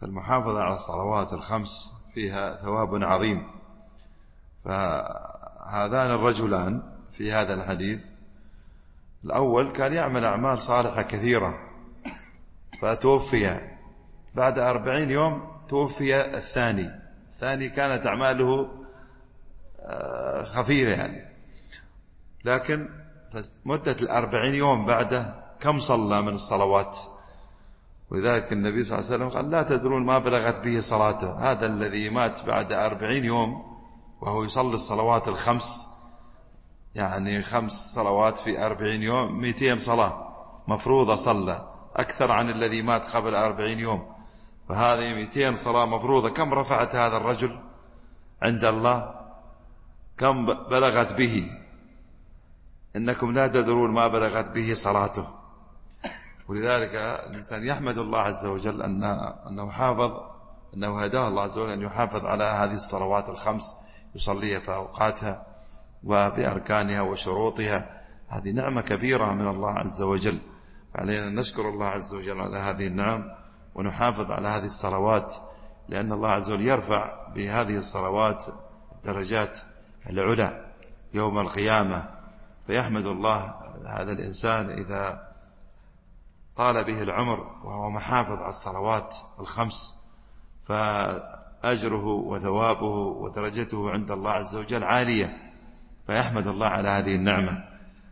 فالمحافظة على الصلوات الخمس فيها ثواب عظيم. فهذان الرجلان في هذا الحديث، الأول كان يعمل أعمال صالحة كثيرة فتوفي بعد 40 يوم. توفي الثاني كانت أعماله خفيفة يعني، لكن مدة 40 يوم بعده كم صلى من الصلوات. ولذلك النبي صلى الله عليه وسلم قال لا تدرون ما بلغت به صلاته. هذا الذي مات بعد 40 يوم وهو يصلي الصلوات الخمس، يعني 5 صلوات في 40 يوم 200 صلاة مفروضة صلى، أكثر عن الذي مات قبل 40 يوم. فهذه 200 صلاة مفروضة كم رفعت هذا الرجل عند الله؟ كم بلغت به؟ إنكم لا تدرون ما بلغت به صلاته. ولذلك الإنسان يحمد الله عز وجل أنه هداه الله عز وجل أن يحافظ على هذه الصلوات الخمس، يصليها في أوقاتها وبأركانها وشروطها. هذه نعمة كبيرة من الله عز وجل، فعلينا أن نشكر الله عز وجل على هذه النعم ونحافظ على هذه الصلوات، لأن الله عز وجل يرفع بهذه الصلوات درجات العلى يوم القيامة. فيحمد الله هذا الإنسان إذا طال به العمر وهو محافظ على الصلوات الخمس، فأجره وثوابه ودرجته عند الله عز وجل عالية. فيحمد الله على هذه النعمة.